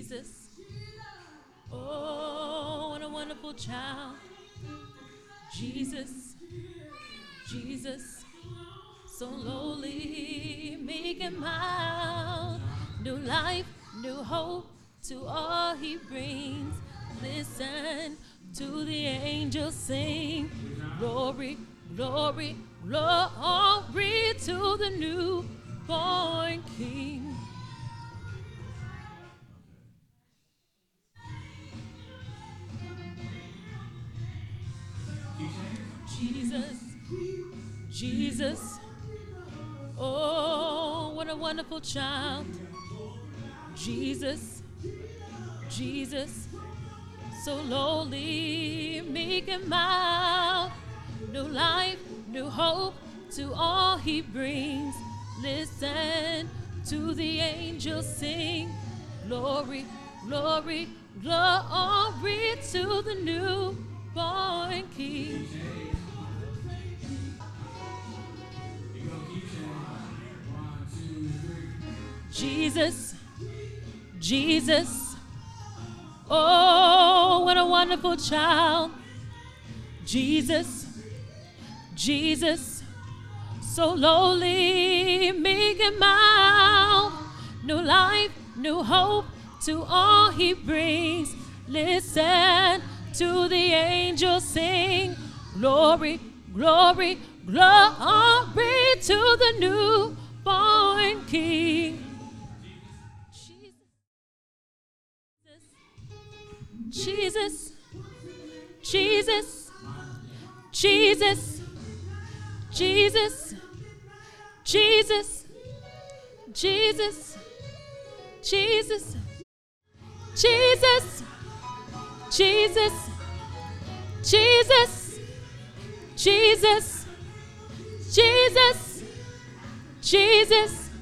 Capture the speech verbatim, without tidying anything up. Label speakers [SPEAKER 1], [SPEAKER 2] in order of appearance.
[SPEAKER 1] Jesus. Oh, what a wonderful child. Jesus, Jesus, so lowly, meek and mild. New life, new hope to all he brings. Listen to the angels sing. Glory, glory, glory to the newborn King. Jesus, Jesus, oh, what a wonderful child. Jesus, Jesus, so lowly, meek and mild. New life, new hope to all he brings. Listen to the angels sing. Glory, glory, glory to the newborn King. Jesus, Jesus, oh, what a wonderful child. Jesus, Jesus, so lowly, meek and mild. New life, new hope to all he brings. Listen to the angels sing. Glory, glory, glory to the newborn King. Jesus, Jesus, Jesus, Jesus, Jesus, Jesus, Jesus, Jesus, Jesus, Jesus, Jesus, Jesus, Jesus.